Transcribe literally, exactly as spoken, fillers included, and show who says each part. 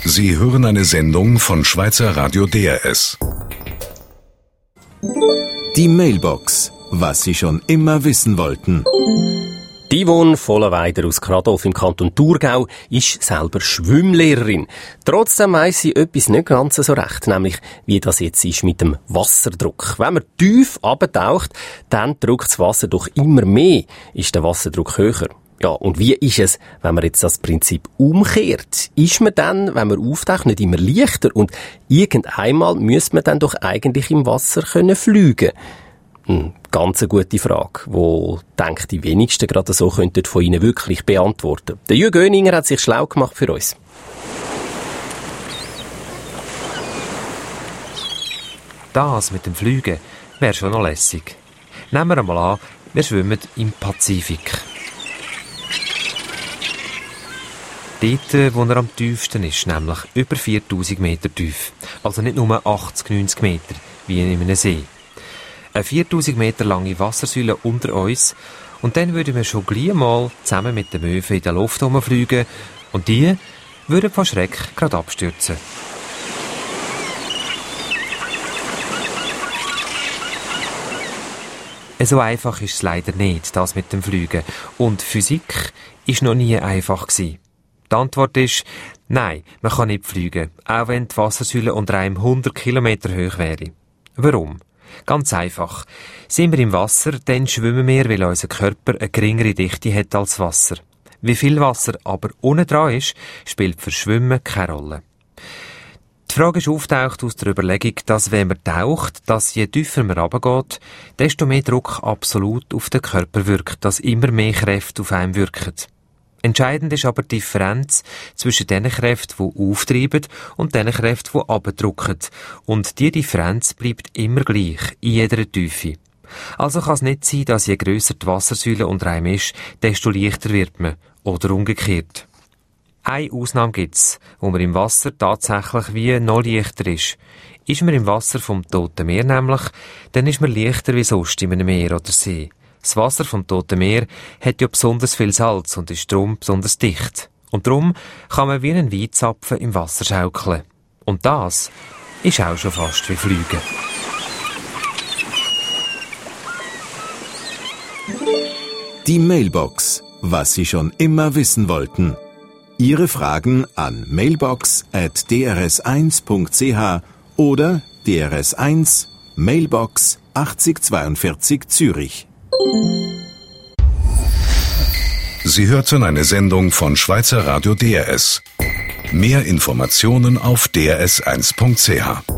Speaker 1: Sie hören eine Sendung von Schweizer Radio D R S.
Speaker 2: Die Mailbox. Was Sie schon immer wissen wollten.
Speaker 3: Die Yvonne Vollenweider aus Kradolf im Kanton Thurgau ist selber Schwimmlehrerin. Trotzdem weiss sie etwas nicht ganz so recht, nämlich wie das jetzt ist mit dem Wasserdruck. Wenn man tief abtaucht, dann drückt das Wasser doch immer mehr, ist der Wasserdruck höher. Ja, und wie ist es, wenn man jetzt das Prinzip umkehrt? Ist man dann, wenn man auftaucht, nicht immer leichter und irgendeinmal müsste man dann doch eigentlich im Wasser können fliegen? Hm, ganz eine gute Frage, wo denkt die wenigsten gerade so könnten von Ihnen wirklich beantworten. Der Jürgen Göninger hat sich schlau gemacht für uns.
Speaker 4: Das mit dem Fliegen wäre schon noch lässig. Nehmen wir einmal an, wir schwimmen im Pazifik. Dort, wo er am tiefsten ist, nämlich über viertausend Meter tief. Also nicht nur achtzig, neunzig Meter, wie in einem See. Eine viertausend Meter lange Wassersäule unter uns und dann würden wir schon gleich mal zusammen mit den Möwen in der Luft herumfliegen und die würden von Schreck gerade abstürzen. So einfach ist es leider nicht, das mit dem Fliegen. Und Physik ist noch nie einfach gewesen. Die Antwort ist, nein, man kann nicht fliegen, auch wenn die Wassersäule unter einem hundert Kilometer hoch wäre. Warum? Ganz einfach. Sind wir im Wasser, dann schwimmen wir, weil unser Körper eine geringere Dichte hat als Wasser. Wie viel Wasser aber unten dran ist, spielt für Schwimmen keine Rolle. Die Frage ist auftaucht aus der Überlegung, dass wenn man taucht, dass je tiefer man runtergeht, desto mehr Druck absolut auf den Körper wirkt, dass immer mehr Kräfte auf einen wirken. Entscheidend ist aber die Differenz zwischen den Kräften, die auftreiben und den Kräften, die abdrücken. Und diese Differenz bleibt immer gleich, in jeder Tiefe. Also kann es nicht sein, dass je grösser die Wassersäule unter einem ist, desto leichter wird man. Oder umgekehrt. Eine Ausnahme gibt's, wo man im Wasser tatsächlich wie noch leichter ist. Ist man im Wasser vom Toten Meer nämlich, dann ist man leichter wie sonst in einem Meer oder See. Das Wasser vom Toten Meer hat ja besonders viel Salz und ist darum besonders dicht. Und darum kann man wie einen Weizapfen im Wasser schaukeln. Und das ist auch schon fast wie Fliegen.
Speaker 2: Die Mailbox. Was Sie schon immer wissen wollten. Ihre Fragen an mailbox at d r s eins punkt c h oder D R S eins Mailbox achtzig zweiundvierzig Zürich.
Speaker 1: Sie hörten eine Sendung von Schweizer Radio D R S. Mehr Informationen auf d r s eins punkt c h.